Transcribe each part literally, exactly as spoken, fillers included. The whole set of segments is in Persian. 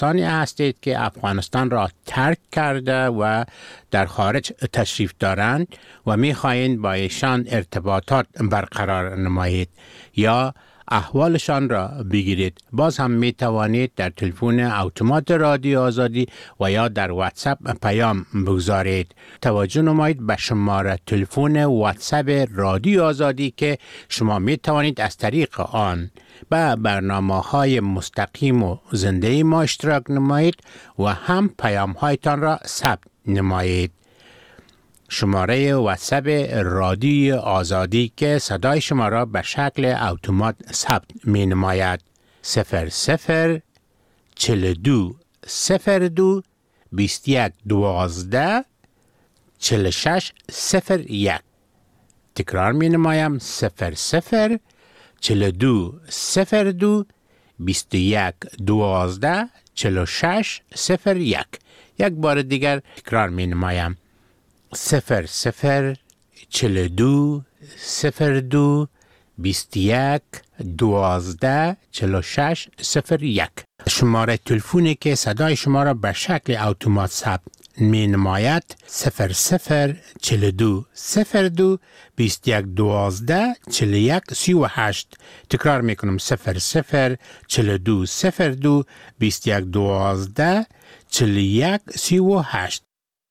شهروندانی هستید که افغانستان را ترک کرده و در خارج تشریف دارند و می‌خواهید با ایشان ارتباطات برقرار نمایید یا احوالشان را بگیرید. باز هم می توانید در تلفن اتومات رادیو آزادی و یا در واتساپ پیام بگذارید. توجه نمایید به شماره تلفن واتساپ رادیو آزادی که شما می توانید از طریق آن به برنامه‌های مستقیم و زنده ما اشتراک نمایید و هم پیام‌هایتان را ثبت نمایید. شماره واتساپ رادیو آزادی که صدای شما را به شکل اتومات ثبت می نماید صفر صفر چهل و دو صفر دو بیست و یک دوازده چهل و شش صفر یک. تکرار می نمایم صفر صفر چهل و دو صفر دو بیست و یک دوازده چهل و شش صفر یک. یک بار دیگر تکرار می نمایم صفر صفر چهل و دو صفر دو بیست و یک دوازده چهل و شش صفر یک. شماره تلفنی که صدای شما را به شکل اتومات ثبت می نماید صفر صفر چهل و دو صفر دو بیست و یک دوازده چهل و یک سی و هشت. تکرار می کنم صفر صفر چهل و دو صفر دو بیست و یک دوازده چهل و یک سی و هشت.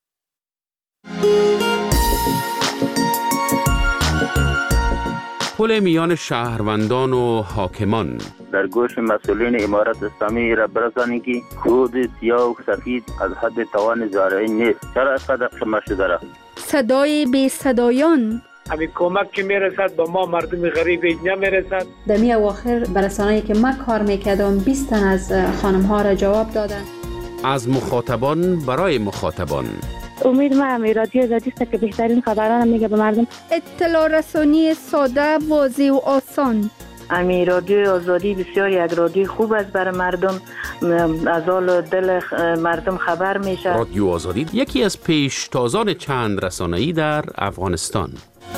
پل میان شهروندان و حاکمان در گوش مسئولین امارت اسلامی را برسانید که خود سیاه و سفید از حد توان زارعی نیست. چرا اینقدر قمه شده را؟ صدای بی صدایان همین کمک که میرسد با ما مردم غریب اینجا میرسد. در می اواخر برسانه‌ای که من کار میکردم بیست تن از خانم ها را جواب دادن. از مخاطبان برای مخاطبان. امید ما هم رادیو آزادی است که بهترین خبران میگه به مردم. اطلاع رسانی ساده، واضح و آسان. امی رادیو آزادی بسیار یک رادیو خوب است برای مردم، از حال دل مردم خبر میشه. رادیو آزادی یکی از پیشتازان چند رسانه‌ای در افغانستان.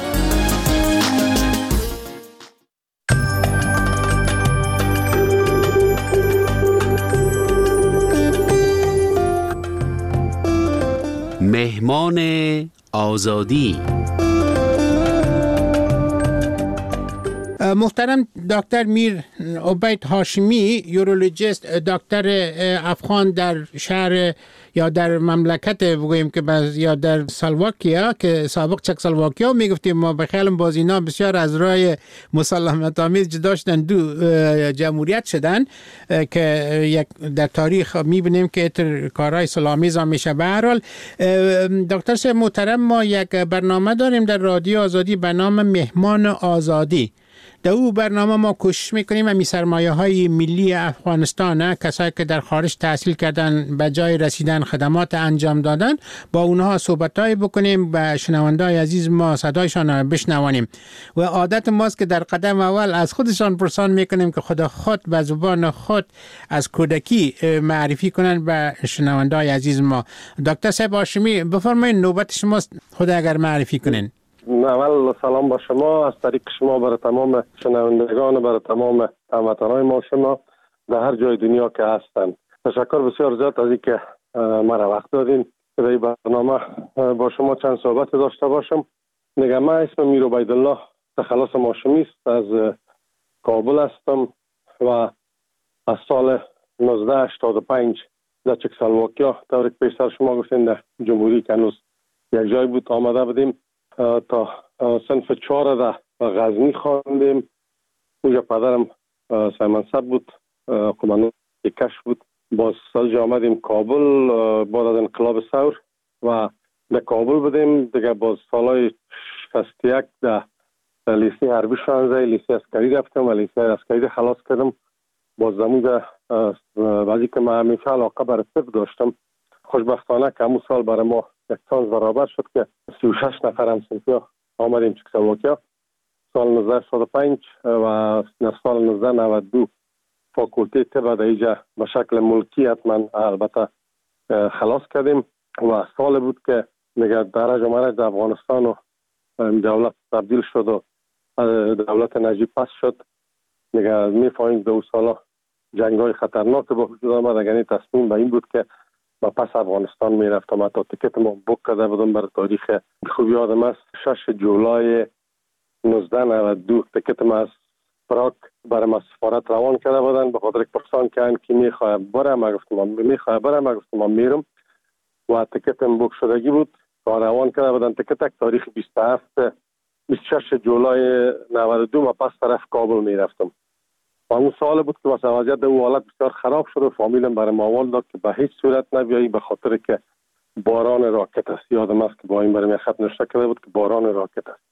مهمان آزادی. محترم دکتر میر عبید هاشمی، یورولوژیست، دکتر افغان در شهر یا در مملکت بگوییم که باز یا در سلواکیا که سابق چکسلواکیا میگفتیم ما، به خیال باز اینا بسیار از راه مسالمت آمیز جدا شدن، دو جمهوریت شدن که یک در تاریخ میبینیم که اتر کارهای سلامیز هم میشه. به هر حال دکتر صاحب محترم، ما یک برنامه داریم در رادیو آزادی به نام مهمان آزادی. در او برنامه ما کوشش میکنیم امی سرمایه های ملی افغانستان، کسایی که در خارج تحصیل کردن به جای رسیدن خدمات انجام دادن، با اونها صحبتای بکنیم، به شنوندای عزیز ما صدایشان بشنوانیم. و عادت ماست که در قدم اول از خودشان پرسان میکنیم که خدا خود به زبان خود از کودکی معرفی کنن به شنوندای عزیز ما. دکتر صاحب هاشمی بفرمایید، نوبت شماست، خود اگر معرفی کنین. اول سلام با شما از طریق شما برای تمام شنوندگان، برای تمام هموطنان ما شما در هر جای دنیا که هستند. تشکر بسیار زیاد از اینکه مرا وقت دادین که در این برنامه با شما چند صحبت داشته باشم. نگه من اسم میر عبیدالله تخلص هاشمی است، از کابل هستم و از سال نوزده هشتاد و پنج در چکسلواکیا، طوری که پیشتر شما گفتین در جمهوری که هنوز یک جای بود آمده بودیم تا صنف چهار در غزنی خواندیم. اونجا پدرم سیمنصب بود، قماندان کش بود. باز سال آمدیم کابل بعد از انقلاب ثور و در کابل بودیم دیگه. باز سالهای شصت و یک در لیسه حربی شانزده لیسه عسکری رفتم و لیسه عسکری خلاص کردم. باز زمون وقتی که من همیشه علاقه برای طب داشتم، خوشبختانه که همون سال برای ما یک چانس برابر شد که سی و شش نفر همسنفی آمدیم چکسلواکیا سال نوزده هشتاد و پنج و در سال نوزده نود و دو فاکولته طب در اینجا به شکل ملکی حتما البته خلاص کردیم و سال بود که نگه درج و مرج در افغانستان و دولت تبدیل شد و دولت نجیب پس شد. نگه میفهمید دو سالا جنگ‌های خطرناک با وجود آمد. یعنی تصمیم به این بود که ما پس افغانستان میرفتم. حتی تیکت ما بوک کرده بودم برای تاریخ خوب یادم است شش جولای نوزده نود و دو تیکت ما از پراگ برای ما سفارت روان کرده بودن. به خاطر پرسان که کی میخواه بره، ما گفتم من میخواه بره، ما گفتم من میرم و تیکتم بوک شدگی بود که روان کرده بودن. تیکت تاریخ بیست و هفت بیست و شش جولای نود و دو ما پس طرف کابل میرفتم. و اون سال بود که واسه وضعیت او حالت بسیار خراب شد و فامیلم برای ما داد که به هیچ صورت نبیایی به خاطر که باران راکت است. یادم است که با این برای من خط نوشته کرده بود که باران راکت است.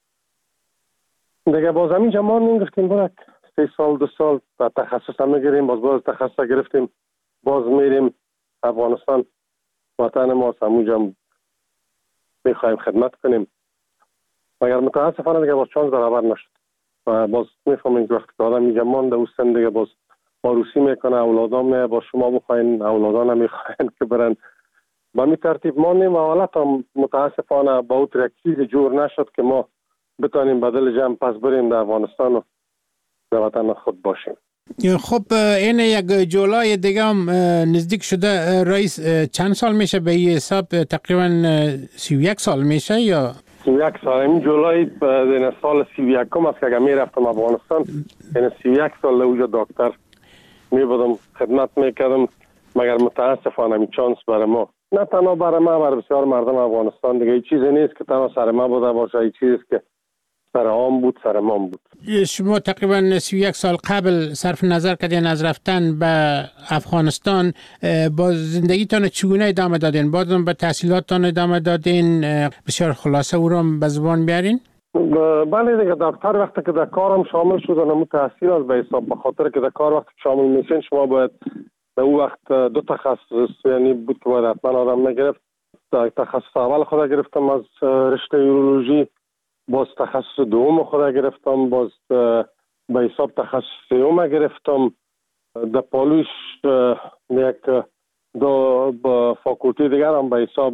دیگه باز همین جمان میگفتیم برک سه سال دو سال تخصص هم میگیریم، باز باز تخصص گرفتیم، باز میریم افغانستان وطن ما همونجا میخوایم خدمت کنیم. مگر متاسفانه دیگه باز چانس برابر نشد و باز میفهمیم که وقتی که آدم اینجا مانده و سن دیگه باز آروسی میکنه، اولادان می با شما بخواین، اولادان هم میخواین که برن. با می ترتیب ماندیم و حالت هم متاسفانه با اوتر یک چیز جور نشد که ما بتانیم بدل جمع پس بریم در افغانستان و در وطن خود باشیم. خب این یک جولای دیگه هم نزدیک شده رئیس. چند سال میشه به این حساب؟ تقریبا سی و یک سال میشه یا سی و یک سال؟ این جولای این سال سی و یکم است که اگر میرفتم افغانستان. این سی و یک سال اوجا دکتر میبودم خدمت میکردم. مگر متاسفانه این چانس برای ما، نه تنها برای ما، برای بسیار مردم افغانستان دیگه این چیزی نیست که تنها سر ما بوده باشه. این چیزی که سر عام بود، سر ما بود. شما تقریبا سی و یک سال قبل صرف نظر کردین از رفتن به افغانستان، با زندگیتان چگونه ادامه دادین؟ بازم به تحصیلاتتان ادامه دادین؟ بسیار خلاصه او را به زبان بیارین. بله دیگه دکتر وقتی که در کارم شامل شدن همون تحصیل از به حساب، به خاطر که در کار وقتی شامل میشین شما باید در اون وقت دو تخصص یعنی بود که باید حتما آدم نگرفت. تخصص اول خود گرفتم از رشته یورولوژی، باز تخصص دوم خود گرفتم، باز به حساب تخصص سوم گرفتم. در پالوش یک دو با فاکولتی دیگر هم به حساب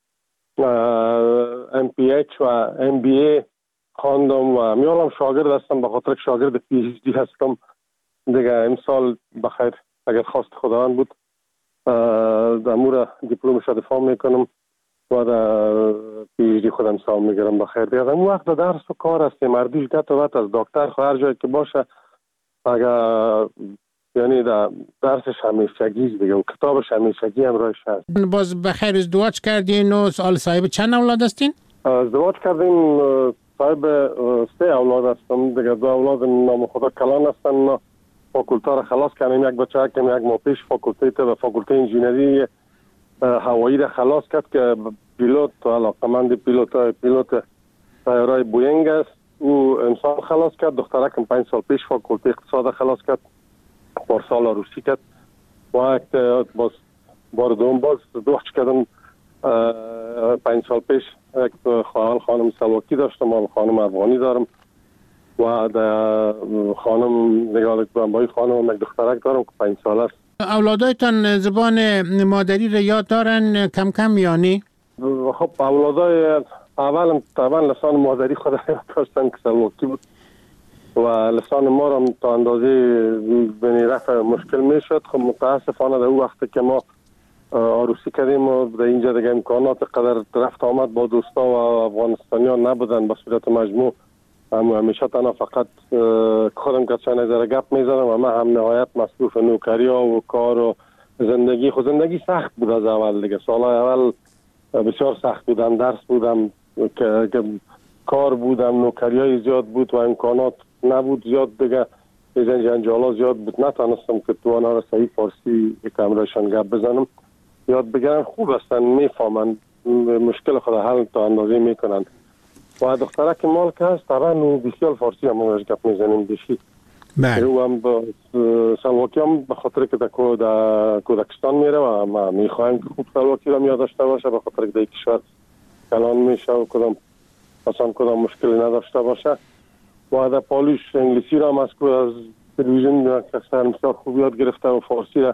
ام پی اچ و ام بی ای خواندم و میالم شاگرد هستم به خاطر که شاگرد پی اچ دی هستم دیگه. امسال بخیر اگر خواست خداوند بود در مورد دیپلمش دفاع میکنم و در پی اچ دی خودم سام میگیرم بخیر دیگه. در اون وقت درس و کار است، مردیش گت و گت از دکتر خو هر جایی که باشه اگر یعنی در درسش همیشگی دیگه و کتابش همیشگی هم روش هست. باز بخیر ازدواج کردین و سال صاحب چند اولاد هستین؟ ازدواج کردیم، صاحب سه اولاد هستم دیگه. دو اولاد نام خدا کلان هستن. فاکولته را خلاص کردیم، یک بچه که یک ماه پیش فاکولته و فاکولته انجینری هوایی را خلاص کرد که پیلوت و علاقمند پیلوت پیلوت طیاره بوینگ است. او امسال خلاص کرد. دخترکم پنج سال پیش فاکولته اقتصاد خلاص کرد، پارسال روسی کرد. و باز بار دوم باز ازدواج کردم پنج سال پیش. یک خواهر خانم سلواکی داشتم، من خانم افغانی دارم و در خانم نگاه کنم با این خانم یک دخترک دارم که پنج سال است. اولادایتان زبان مادری را یاد دارن کم کم یعنی؟ خب اولادای اول طبعا لسان مادری خود یاد داشتن که سلواکی بود و لسان ما را تا اندازه بینی رفع مشکل می شد. خب متاسفانه در اون وقت که ما عروسی کردیم و در اینجا دیگه امکانات قدر رفت آمد با دوستا و افغانستانیان نبودن به صورت مجموع. هم همیشه تنها فقط خودم که چند نظر گپ میزنم و من هم نهایت مصروف نوکری ها و کار و زندگی. خود زندگی سخت بود از اول دیگه. سالهای اول بسیار سخت بودم، درس بودم که, که کار بودم، نوکری های زیاد بود و امکانات نبود زیاد دیگه. ایزن جنجالا زیاد بود، نتانستم که تو آنها را صحیح فارسی یکم رایشان گپ بزنم. یاد بگیرن خوب هستن، میفهمن مشکل خود حل تا اندازه میکنن. و دخترک مال که هست طبعا بسیار فارسی هم اونش گپ میزنیم بشی. بله. او هم با سلواکی هم به خاطر که در کودکستان میره و ما میخوایم که خوب سلواکی رو یاد داشته باشه به خاطر که در کشور کلان میشه و کدام اصلا کدام مشکلی نداشته باشه. و در پالوش انگلیسی رو هم از تلویزیون کسر مثال خوب یاد گرفته و فارسی رو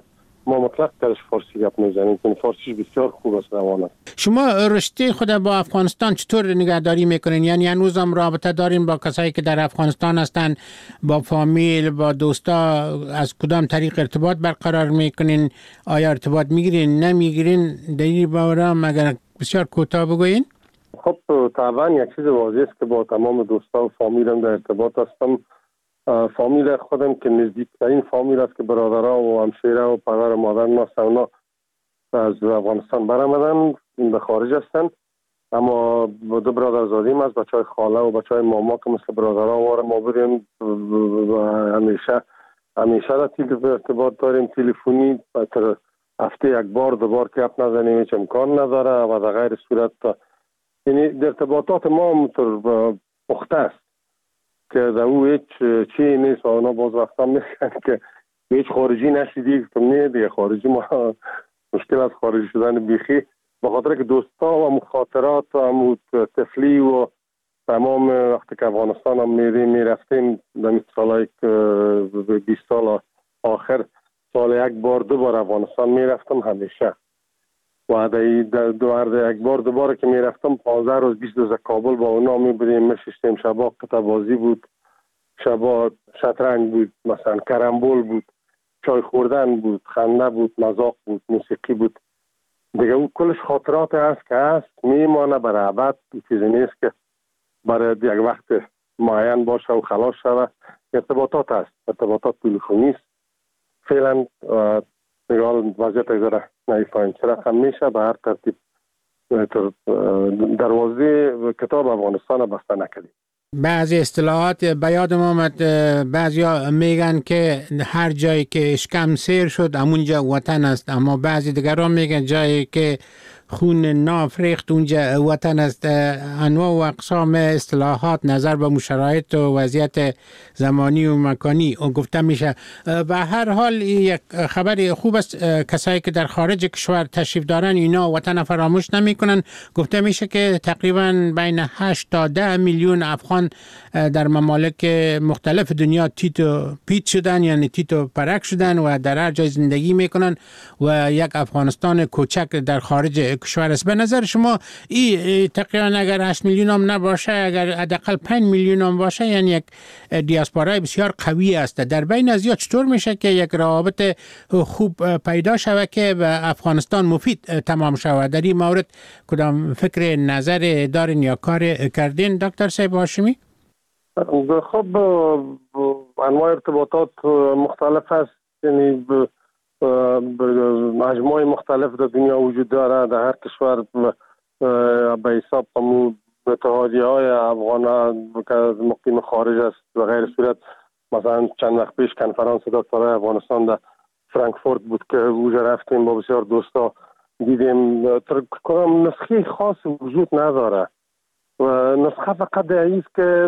ما مطلق درش فارسی گپ میزنیم که فارسیش بسیار خوب است، روان است. شما رشته خود با افغانستان چطور نگهداری میکنین؟ یعنی هنوز هم رابطه دارین با کسایی که در افغانستان هستن، با فامیل، با دوستا؟ از کدام طریق ارتباط برقرار میکنین؟ آیا ارتباط میگیرین نمیگیرین؟ در این باره مگر بسیار کوتاه بگوین؟ خب طبعا یک چیز واضح است که با تمام دوستا و فامیلم در ارتباط هستم. فامیل خودم که نزدیکترین فامیل است که برادرها و همشیره و پدر و مادر ناسونا از افغانستان برآمدن، این به خارج هستند. اما دو برادرزادیم از بچهای خاله و بچهای ماما که مثل برادرها واره ما بریم همیشه همیشه در ارتباط داریم تلفنی. تر هفته یک بار دو بار که اپ نزنیم هیچ امکان نداره و در غیر صورت یعنی ارتباطات ما متر پخته است که در او هیچ چی نیست و اونا باز وقتا میگن که هیچ خارجی نشیدی که نه دیگه خارجی ما مشکل از خارجی شدن بیخی به خاطر که دوستا و مخاطرات و طفلی و تمام وقتی که افغانستان هم میریم میرفتیم در سالای بیست سال آخر سال یک بار دو بار افغانستان میرفتم همیشه و در دو یک بار دو بار که میرفتم پانزده روز بیست روز کابل با اونا میبودیم میشستیم. شبا قطع بازی بود، شبا شطرنج بود، مثلا کرامبول بود، چای خوردن بود، خنده بود، مذاق بود، موسیقی بود. دیگه اون کلش خاطرات هست که هست میمانه برای ابد. چیزی نیست که برای یک وقت معین باشه و خلاص شوه. ارتباطات هست، ارتباطات تلفنی است. فعلا نگاه وضعیت اگذاره نیفایم چه رقم میشه به هر ترتیب دروازه کتاب افغانستان بسته نکردیم. بعضی اصطلاحات به یادم آمد، بعضی ها میگن که هر جایی که اشکم سیر شد همونجا وطن است، اما بعضی دیگران میگن جایی که خون ناف ریخت اونجا وطن است. انواع و اقسام اصطلاحات نظر به شرایط و وضعیت زمانی و مکانی گفته میشه. به هر حال یک خبر خوب است، کسایی که در خارج کشور تشریف دارن اینا وطن فراموش نمی کنن. گفته میشه که تقریبا بین هشت تا ده میلیون افغان در ممالک مختلف دنیا تیت و پیت شدن، یعنی تیت و پرک شدن و در هر جای زندگی میکنن و یک افغانستان کوچک در خارج کشور است. به نظر شما این تقریبا اگر هشت میلیون هم نباشه، اگر حداقل پنج میلیون هم باشه، یعنی یک دیاسپورای بسیار قوی است. در بین از یا چطور میشه که یک روابط خوب پیدا شود که به افغانستان مفید تمام شود؟ در این مورد کدام فکر نظر دارین یا کار کردین دکتر صاحب هاشمی؟ خب انواع ارتباطات مختلف است، یعنی مجموعه مختلف در دنیا وجود داره. در هر کشور به حساب اتحادیه های افغان که مقیم خارج است و غیر صورت. مثلا چند وقت پیش کنفرانس دکترای افغانستان در فرانکفورت بود که اونجا رفتیم با بسیار دوستا دیدیم. کدام نسخه خاص وجود نداره و نسخه فقط دیگه که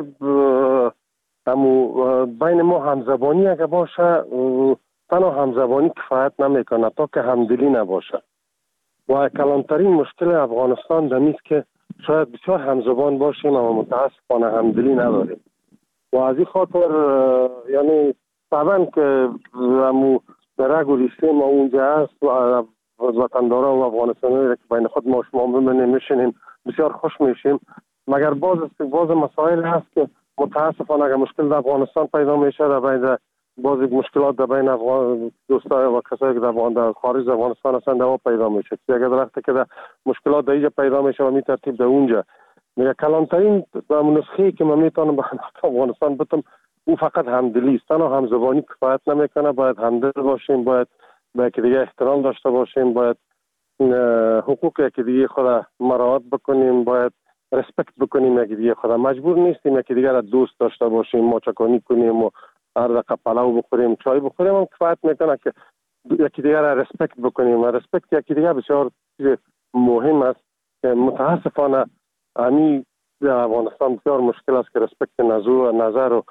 همو بین ما همزبانی اگه باشه تنها همزبانی کفایت نمیکنه تا که همدلی نباشه. و کلانترین مشکل افغانستان دمیست که شاید بسیار همزبان باشیم اما متاسفانه همدلی نداریم و از این خاطر یعنی طبعا که همو درگ و ریسته ما اونجا هست و وطندارا و افغانستانی که بین خود ما شما ببینیم میشینیم بسیار خوش میشیم. مگر باز باز مسائل هست که متاسفانه اگر مشکل در افغانستان پیدا میشه در بین باز مشکلات در بین افغان دوستا و کسایی که در خارج افغانستان هستند دوا پیدا میشه. اگر درخته که در مشکلات در اینجا پیدا میشه و می ترتیب در اونجا میگه کلانترین نسخه‌ای که من میتونم به افغانستان بتم او فقط همدلی است. تنها همزبانی کفایت نمیکنه. باید همدل باشیم، باید به یکی دیگه احترام داشته باشیم، باید حقوق یکی دیگه خود مراعات بکنیم، باید رسپکت بکنیم یکی دیگه خود. مجبور نیستیم یکی دیگه را دوست داشته باشیم، ماچکانی کنیم و هر دقیقه پلاو بخوریم چای بخوریم هم کفایت میکنه که یکی دیگه را رسپکت بکنیم و رسپکت یکی دیگه بسیار مهم است که متاسفانه همی در افغانستان بسیار مشکل است که رسپکت نظر نظر و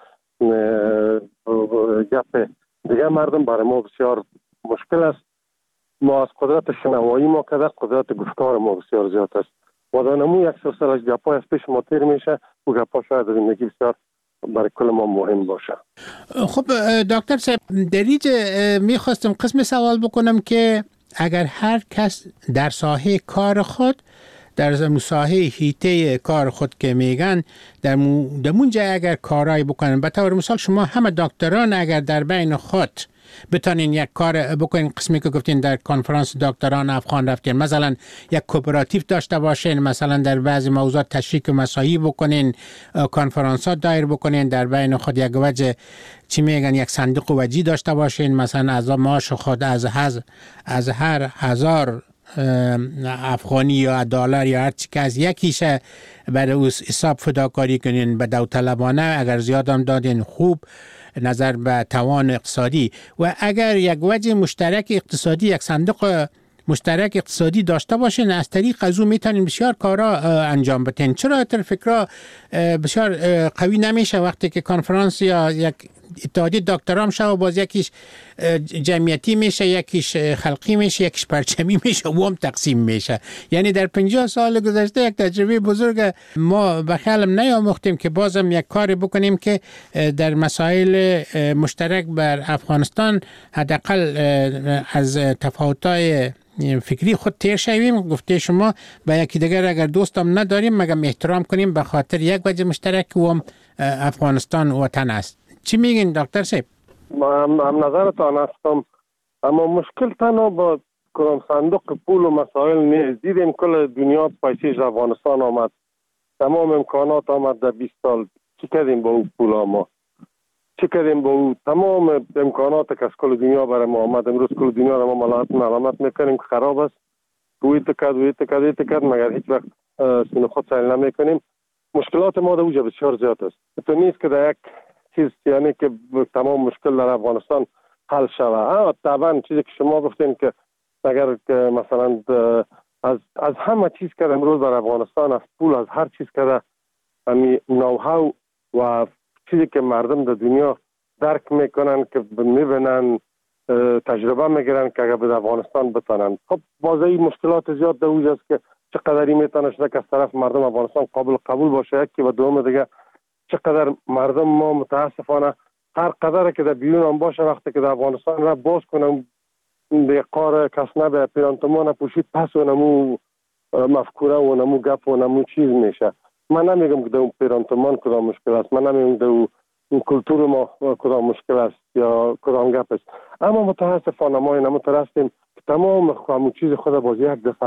گپ دیگه مردم برای ما بسیار مشکل است. ما از قدرت شنوایی ما کده قدرت گفتار ما بسیار زیاد است و در نمو یک سلسله گپای از پیش ما تیر میشه و گپا شاید زندگی بسیار برای کل ما مهم باشه. خب دکتر صاحب در اینجا میخواستم قسم سوال بکنم که اگر هر کس در ساحه کار خود در ساحه هیته کار خود که میگن در مونجا اگر کارایی بکنن، به طور مثال شما همه دکتران اگر در بین خود بتانین یک کار بکنین، قسمی که گفتین در کنفرانس دکتران افغان رفتین، مثلا یک کوپراتیو داشته باشین، مثلا در بعضی موضوعات تشریک مساعی بکنین، کنفرانسات دایر بکنین، در بین خود یک وجه چی میگن یک صندوق وجی داشته باشین، مثلا از معاش خود از هز از هر هزار افغانی یا دلار یا هر چی که از یکیش برای اوس حساب فداکاری کنین به داوطلبانه، اگر زیاد هم دادین خوب نظر به توان اقتصادی، و اگر یک وجه مشترک اقتصادی، یک صندوق مشترک اقتصادی داشته باشین، از طریق از اون میتونین بسیار کارا انجام بدین. چرا تر فکرها بسیار قوی نمیشه وقتی که کنفرانس یا یک اتحادیه دکترام شه و باز یکیش جمعیتی میشه، یکیش خلقی میشه، یکیش پرچمی میشه و هم تقسیم میشه؟ یعنی در پنجاه سال گذشته یک تجربه بزرگ ما به خیالم نیاموختیم که بازم یک کاری بکنیم که در مسائل مشترک بر افغانستان حداقل از تفاوت‌های فکری خود تیر شویم. گفته شما به یکی دیگر اگر دوستم نداریم مگم احترام کنیم به خاطر یک وجه مشترک و هم افغانستان وطن است. چی میگین دکتر صاحب؟ من هم نظرتان هستم، اما مشکل تنها با کدام صندوق پول و مسائل نیست. دیدیم کل دنیا پیشیش افغانستان آمد، تمام امکانات آمد در بیست سال. چی کردیم با اون پول ما؟ چی کردیم با اون تمام امکانات که از کل دنیا برای ما آمد؟ امروز کل دنیا را ما ملامت ملامت میکنیم که خراب است، ویت کرد ویت کرد ویت کرد، مگر هیچ وقت سینو خود سیل نمیکنیم. مشکلات ما در اوجه بسیار زیاد است. تو نیست که در یک چیز یعنی که تمام مشکل در افغانستان حل شود. طبعا چیزی که شما گفتین که اگر که مثلا از از همه چیز که امروز در افغانستان، از پول، از هر چیز که یعنی نوهاو و چیزی که مردم در دنیا درک میکنن که میبینن تجربه میگیرن که اگر به افغانستان بتانن، خب بازی مشکلات زیاد در اوج است که چقدری میتونه شده که از طرف مردم افغانستان قابل قبول باشه، یکی و دوم دیگه چقدر مردم ما متاسفانه هر قدر که در بیرون هم باشه وقتی که در افغانستان را باز کنم به قار کسنه به پیرانتمان پوشید پس و نمو مفکوره و نمو گپ و نمو چیز میشه. من نمیگم که در اون پیرانتمان کدام مشکل است، من نمیگم در اون کلتور ما کدام مشکل است یا کدام گپ است، اما متاسفانه ما این مترسیم که تمام همون چیز خود باز یک دفعه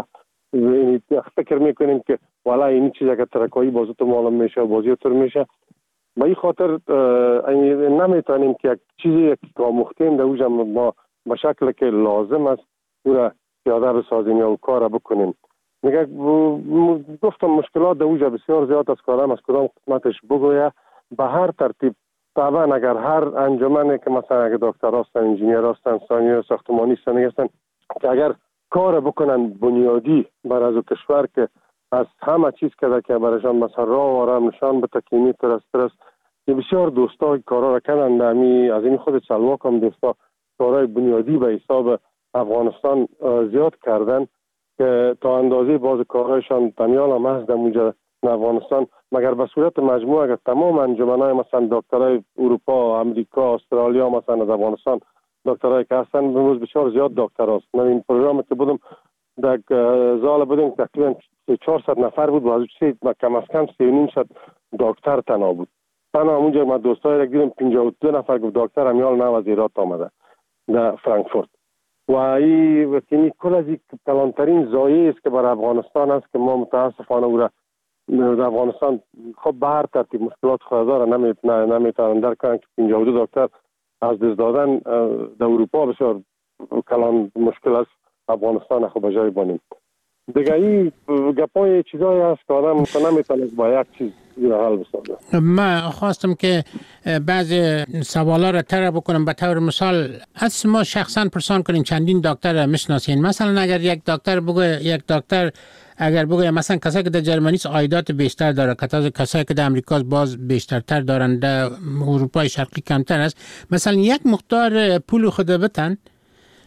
فکر میکنیم که والا این چیز اگر ترکایی بازو تو معلوم میشه و بازی طور میشه. به این خاطر نمیتونیم که یک چیزی یک آموختیم در اوجه ما به شکل که لازم است او را پیاده بسازیم یا کار بکنیم. میگه گفتم مشکلات در اوجه بسیار زیاد از کارم از کدام قسمتش بگویه به هر ترتیب. طبعا اگر هر انجمنی که مثلا اگر دکتر هستن، انجینیر هستن، سانی ساختمانی هستن که اگر کار بکنن بنیادی بر از کشور که از همه چیز که که برایشان مثلا راه و آرام نشان به تکیمی ترست ترست که بسیار دوستا کارا را کردن دمی از این خود سلواک هم دوستا کارهای بنیادی به حساب افغانستان زیاد کردن که تا اندازه باز کارهایشان دنیال هم هست در موجه افغانستان، مگر به صورت مجموعه اگر تمام انجمنهای مثلا دکترای اروپا، امریکا، استرالیا مثلا از افغانستان دکترای که هستن بموز بسیار زیاد دکتر هست. من این پروگرام که بودم در زال بودیم تقریبا چهارصد نفر بود و از چیز کم از کم سی و نیم صد دکتر تنها بود. تنها اونجا ما دوستای را دیدم پنجاه و دو نفر گفت دکتر همیال نو از ایران آمده در فرانکفورت. و این وقتی کل از این کلانترین زایه است که برای افغانستان است که ما متاسفانه او را در افغانستان خب به هر ترتیب مشکلات خود داره نمیتونن درک کنن که پنجاه و دو دکتر از دست دادن در اروپا بسیار کلان مشکل است، افغانستان خب بجای بانیم دیگه. این گپای چیزایی هست که آدم نمیتونه با یک چیز حل بسازه. من خواستم که بعضی سوالا را طرح بکنم. به طور مثال از ما شخصا پرسان کنیم چندین دکتر میشناسین. مثلا اگر یک دکتر بگه یک دکتر اگر بگه مثلا کسایی که در جرمنی عایدات بیشتر داره، کسایی که در امریکا باز بیشترتر دارن، در اروپای شرقی کمتر است، مثلا یک مقدار پول خود بتن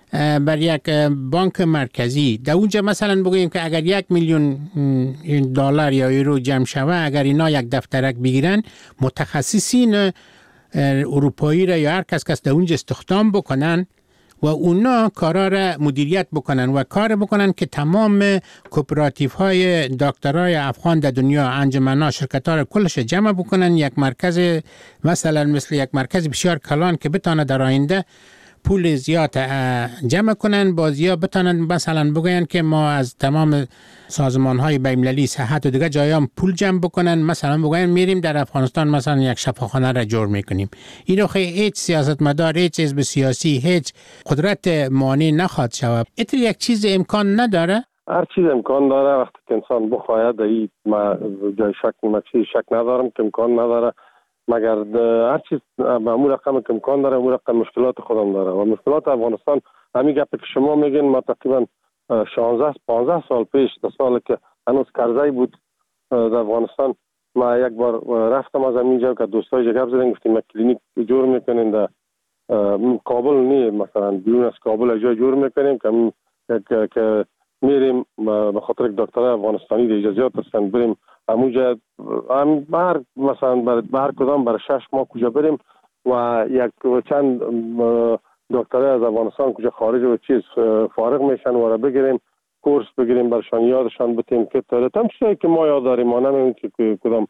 بر یک بانک مرکزی، در اونجا مثلا بگوییم که اگر یک میلیون دلار یا یورو جمع شوه، اگر اینا یک دفترک بگیرن، متخصصین اروپایی را یا هر کس کس در اونجا استخدام بکنن و اونا کارا را مدیریت بکنن و کار بکنن که تمام کوپراتیف های دکترای افغان در دنیا، انجمن‌ها، شرکت‌ها را کلش جمع بکنن، یک مرکز مثلا مثل یک مرکز بسیار کلان که بتانه در آینده پول زیاد جمع کنن، بازیا بتانن مثلا بگوین که ما از تمام سازمان های بین‌المللی صحت و دیگه جایام پول جمع بکنن، مثلا بگوین میریم در افغانستان مثلا یک شفاخانه را جور میکنیم. این رو هیچ سیاستمدار، هیچ حزب سیاسی، هیچ قدرت مانع نخواد شود. ایتر یک چیز امکان نداره؟ هر چیز امکان داره وقتی که انسان بخواهد. در این ما جای شک ما چیز شک ندارم که امکان نداره، مگر هر چیز به امور رقم که امکان داره، امور رقم مشکلات خودم داره و مشکلات افغانستان همین گپی که شما میگین. ما تقریبا شانزده پانزده سال پیش، در سال که هنوز کرزی بود در افغانستان، ما یک بار رفتم از همینجا که دوستای گپ زدیم، گفتیم ما کلینیک جور میکنیم در کابل، نه مثلا بیرون از کابل جای جور میکنیم که که میریم به خاطر دکترای افغانستانی در اجازهات هستن بریم همونجا هم بر مثلا بر کدام بر شش ماه کجا بریم و یک چند دکترای از افغانستان کجا خارج و چیز فارغ میشن و را بگیریم کورس بگیریم برشان یادشان بتیم که تا هم چیزایی که ما یاد داریم، ما نمیدونیم که کدام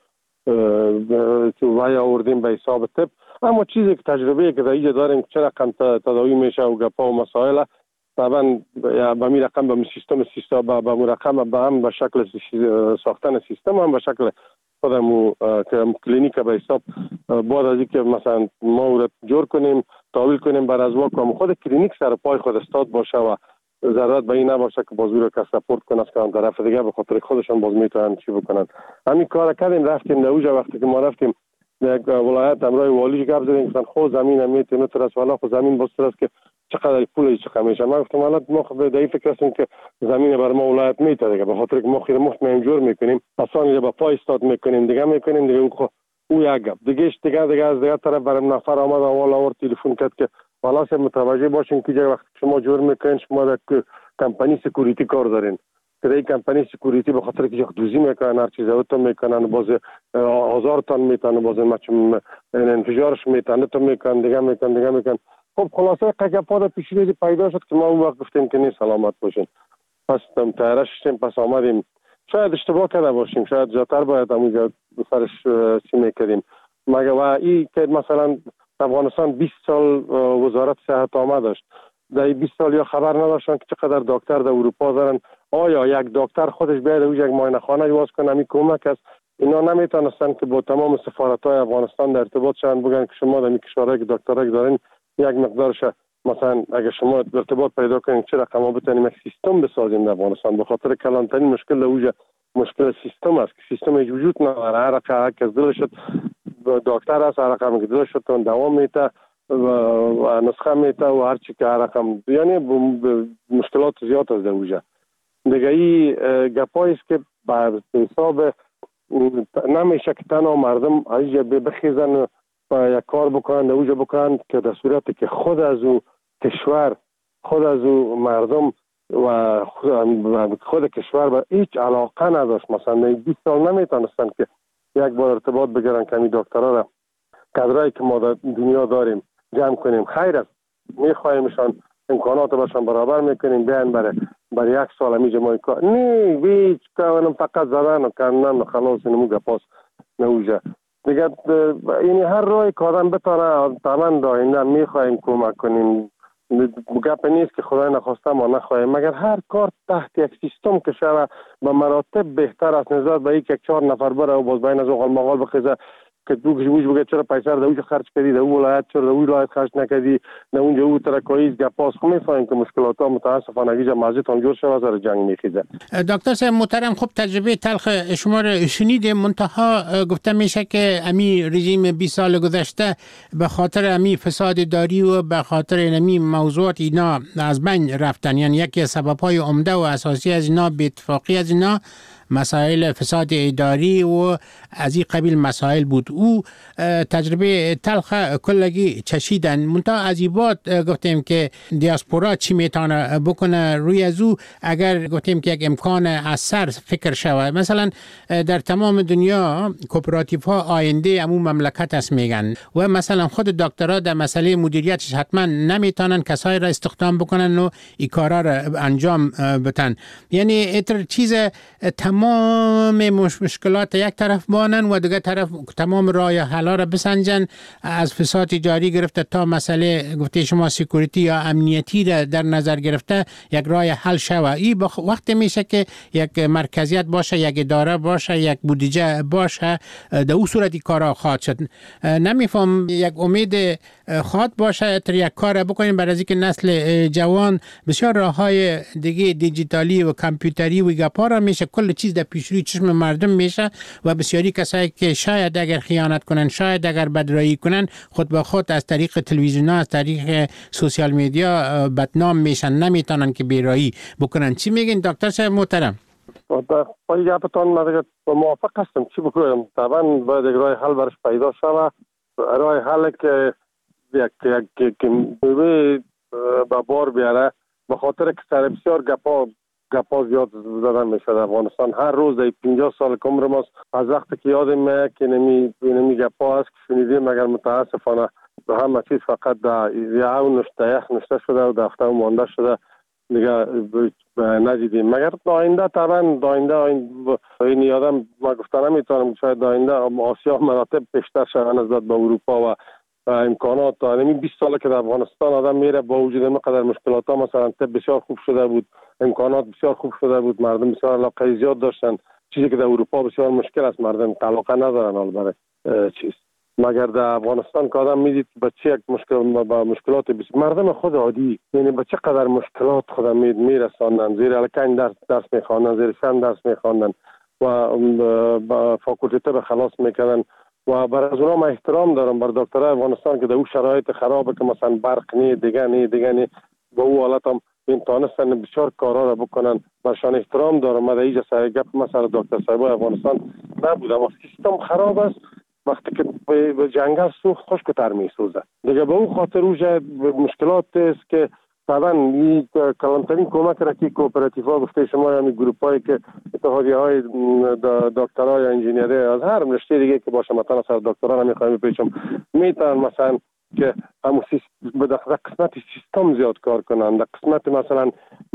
وای آوردیم به حساب طب، اما چیزی که تجربه که در اینجا داریم چه رقم تداوی میشه و گپا و مسائل طبعا به می رقم به می سیستم سیستم به می رقم به هم به شکل ساختن سیستم هم به شکل خودمو که کلینیک به حساب بعد از اینکه مثلا ما او را جور کنیم تحویل کنیم بر از واقع خود کلینیک سر پای خود استاد باشه و ضرورت به این نباشه که بازو رو که سپورت کنه از طرف دیگه به خاطر خودشون باز میتونن چی بکنن. همین کار کردیم، رفتیم نوجا وقتی که ما رفتیم یک ولایت امرای والی گپ زدیم گفتن خود زمین میتونه ترس والا خود زمین باز ترس که چقدر پول چقدر میشه. ما گفتم حالا ما خب در این فکر هستیم که زمین بر ما ولایت میتونه دیگه به خاطر که ما خیر مفت منجور میکنیم پسانی با پای استاد میکنیم دیگه میکنیم دیگه او او یک گپ دیگه دیگه دیگه از دیگه طرف برام نفر آمد اول اور تلفن کرد که والا سه متوجه باشین که وقتی شما جور میکنین شما در کمپانی سکیوریتی کار دارین که این کمپانی سکیوریتی به خاطر که دوزی میکنن هر چیز اوتو میکنن باز هزار تن میتونن باز مچم انفجارش میتونن تو میکنن دیگه میکنن دیگه میکنن. خب خلاصه قگپا پیش روزی پیدا شد که ما اون وقت گفتیم که نه سلامت باشین، پس تم تیارش شدیم، پس آمدیم. شاید اشتباه کرده باشیم، شاید جاتر باید همونجا سرش چی میکردیم مگه و این که مثلا افغانستان بیست سال وزارت صحت آمد داشت، در بیست سال یا خبر نداشتن که چقدر دکتر در اروپا دارن. آیا یک دکتر خودش بیاد او یک معاینه خانه باز کنه می کمک است؟ اینا نمیتونستن که با تمام سفارت‌های افغانستان در ارتباط شدن بگن که شما در کشورهای که دکترای دارین یک مقدارش مثلا اگه شما ارتباط پیدا کنین چه رقم ما بتونیم یک سیستم بسازیم در افغانستان. به خاطر کلانترین مشکل اوجه مشکل سیستم است که سیستم هیچ وجود نداره. هر رقم که دل شد دکتر است، هر رقم که دل شد اون دوام میته و نسخه میته و هر چی که هر رقم یعنی مشکلات زیاد است در اوجه دیگه. این گپایی است که به حساب نمیشه که تنها مردم اینجا بخیزن و یک کار بکنن در اوجه بکنن که در صورتی که خود از او کشور خود از او مردم و خود کشور به هیچ علاقه نداشت. مثلا بیست سال نمیتونستن که یک بار ارتباط بگیرن که این دکترها را کادرایی که ما در دنیا داریم جمع کنیم. خیر است، میخوایمشان امکانات باشن برابر میکنیم بیان برای برای یک سال همی جمعی کار نه هیچ کنم فقط زدن و کنن و خلاص نمو گپاس نوجه دیگه. یعنی هر رای کارم بتانه تمام داینده میخوایم کمک کنیم. گپ نیست که خدای نخواسته ما نخواهیم، مگر هر کار تحت یک سیستم که شوه به مراتب بهتر است نسبت به یک چهار نفر بره و باز بین از اوغال مغال بخیزه که تو گوش بگه چرا پیسه در اوج خرج کردی در اون ولایت چرا در اون ولایت خرج نکردی در اونجا او ترکایز گپاس. خب میفهمیم که مشکلات ها متاسفانه گیجا مزید هم جور شده سر جنگ میخیزه. دکتر صاحب محترم، خب تجربه تلخ شما را شنیدیم، منتها گفته میشه که امی رژیم بیست سال گذشته به خاطر امی فساد داری و به خاطر امی موضوعات اینا از بین رفتن. یعنی یکی از سبب‌های عمده و اساسی از اینا بی اتفاقی از اینا مسائل فساد اداری و از این قبیل مسائل بود. او تجربه تلخ کلگی چشیدن. منتها از این بعد گفتیم که دیاسپورا چی میتونه بکنه روی از او، اگر گفتیم که یک امکان از سر فکر شود. مثلا در تمام دنیا کوپراتیف ها آینده امو مملکت است میگن و مثلا خود دکترها در مسئله مدیریتش حتما نمیتونن کسایی را استخدام بکنن و این کارا را انجام بتن. یعنی اتر چیز تمام مشکلات یک طرف بانن و دیگه طرف تمام راه حل را بسنجن، از فساد جاری گرفته تا مسئله گفته شما سکیوریتی یا امنیتی را در نظر گرفته یک راه حل شود. این وقت میشه که یک مرکزیت باشه، یک اداره باشه، یک بودجه باشه، در اون صورتی کارا خواهد شد. نمیفهم یک امید خواهد باشه تر یک کار بکنیم برای از اینکه نسل جوان بسیار راههای دیگه دیجیتالی و کامپیوتری و گپا را میشه کل چیز در پیش روی چشم مردم میشه و بسیاری کسایی که شاید اگر خیانت کنن، شاید اگر بدرایی کنن، خود به خود از طریق تلویزیون ها، از طریق سوشال میدیا بدنام میشن، نمیتونن که بیرایی بکنن. چی میگین دکتر صاحب محترم؟ در پای گپتان من دیگه موافق هستم. چی بکنم؟ طبعا باید یک راه حل برش پیدا شود. راه حل که یک یک که به بار بیاره، به خاطر که سر بسیار گپا گپا زیاد زدن میشه در افغانستان. هر روز در پنجاه سال که عمر ماست، از وقتی که یادم میاد که نمی نمی گپا هست که شنیدیم، مگر متاسفانه همه چیز فقط در یا نشته یخ نشته شده و دفتر مانده شده دیگه ندیدیم. مگر آینده طبعا آینده این یادم ما گفتن نمیتونم شاید آینده آسیا مراتب بیشتر شدن نسبت به اروپا و امکانات. یعنی بیست ساله که در افغانستان آدم میره با وجود اینقدر مشکلات ها، مثلا طب بسیار خوب شده بود، امکانات بسیار خوب شده بود، مردم بسیار علاقه زیاد داشتن، چیزی که در اروپا بسیار مشکل است، مردم علاقه ندارن حال برای چیز. مگر در افغانستان که آدم میدید به چه یک مشکل با مشکلات بسیار مردم خود عادی، یعنی به چه قدر مشکلات خود می میرساندن، زیر الکن درس درس میخواندن، زیر شم درس میخواندن و با فاکولته طب خلاص میکردن. و برای از اونا من احترام دارم بر دکترای افغانستان که در اون شرایط خرابه که مثلا برق نی دیگه نی دیگه نی با اون حالت هم این تانستن بسیار کارا را بکنن. برشان احترام دارم. من در اینجا سر گپ مثلا دکتر صاحب افغانستان نبودم. سیستم خراب است، وقتی که به جنگل سوخت خشک‌تر میسوزه دیگه. به اون خاطر اوجه مشکلات است که طبعا این کلانترین کمک را که کوپراتیف ها گفته شما، یعنی گروپ هایی که اتحادیه های دکترها یا انجینیری از هر رشته دیگه که باشه، مثلا سر دکترا نمیخوایم بپیچم، میتونن مثلا که همون در قسمت سیستم زیاد کار کنن، در قسمت مثلا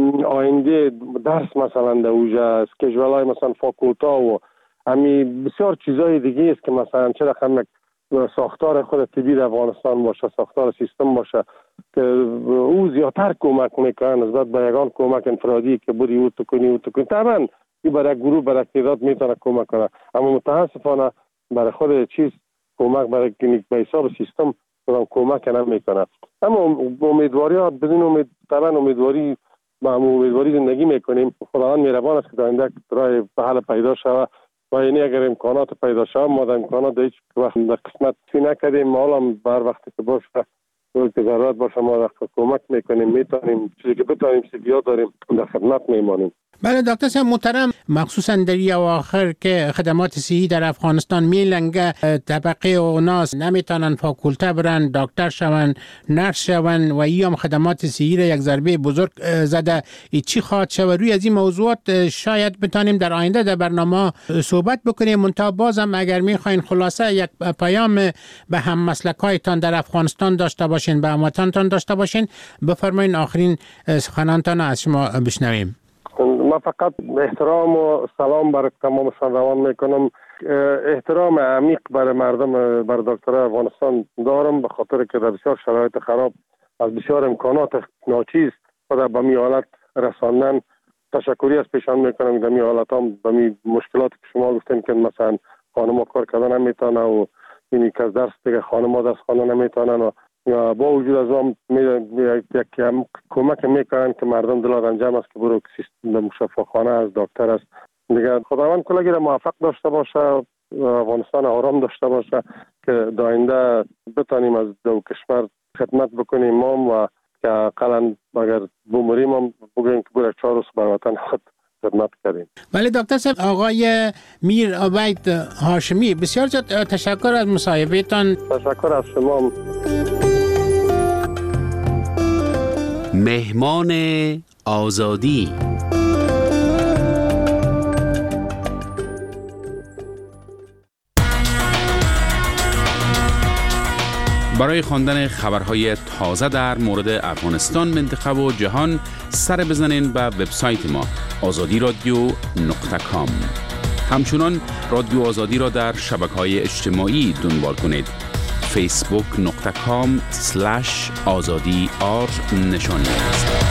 آینده درس مثلا در اوجه اسکیجول های مثلا فاکولتا و همی بسیار چیزای دیگه است که مثلا چه رقم ساختار خود طبی در افغانستان باشه، ساختار سیستم باشه که او زیادتر کمک میکنه نسبت به یگان کمک انفرادی که بودی او تو کنی او تو کنی. طبعا این برای گروه برای تعداد میتونه کمک کنه، اما متاسفانه برای خود چیز کمک برای کلینیک به حساب سیستم کمک نمیکنه. اما امیدواری ها بدون امید، طبعا امیدواری با امیدواری زندگی میکنیم. خداوند مهربان است که در آینده راه حل پیدا شود و یعنی اگر امکانات پیدا شود، ما در امکانات هیچ وقت در قسمت چی نکردیم، حالا بر وقتی که باشه که ضرورت باشه ما در کمک میکنیم، میتونیم چیزی که بتونیم سیبیا داریم در خدمت میمانیم. بله دکتر صاحب محترم، مخصوصا در این اواخر که خدمات صحی در افغانستان میلنگه، طبقه اوناس نمیتونن فاکولته برن، دکتر شون، نرس شون و ای هم خدمات صحی را یک ضربه بزرگ زده. ای چی خواهد شود؟ روی از این موضوعات شاید بتانیم در آینده در برنامه صحبت بکنیم. منتها بازم اگر میخواین خلاصه یک پیام به هم مسلکایتان در افغانستان داشته باشین، به هموطنتان داشته باشین، بفرمایین آخرین سخنانتان از شما بشنویم. من فقط احترام و سلام برای تمامشان روان میکنم. احترام عمیق برای مردم، برای دکترای افغانستان دارم، به خاطر که در بسیار شرایط خراب از بسیار امکانات ناچیز خود به می حالت رساندن. تشکری از پیشان میکنم در می حالت هم به می مشکلات که شما گفتین که مثلا خانم کار کردن نمیتونه و اینی که درس دیگه خانم درس خانه نمیتونن و یا با وجود از هم یک کمک میکنن که مردم دلار انجام است که برو سیستم مشفاخانه از دکتر است دیگه. خداوند کلگی را موفق داشته باشه، افغانستان آرام داشته باشه که داینده بتانیم از دو کشور خدمت بکنیم ما و که اقلا اگر بمریم هم بگویم که برای چهار روز بر وطن خود خدمت کردیم. ولی دکتر صاحب، آقای میر عبید هاشمی، بسیار زیاد تشکر از مصاحبهتان. تشکر از شما. مهمان آزادی. برای خواندن خبرهای تازه در مورد افغانستان، منطقه و جهان سر بزنین به وبسایت ما آزادی رادیو نقطه کام. همچنان رادیو آزادی را در شبکه‌های اجتماعی دنبال کنید. فیسبوک نقطه کام سلش آزادی آر نشانی است.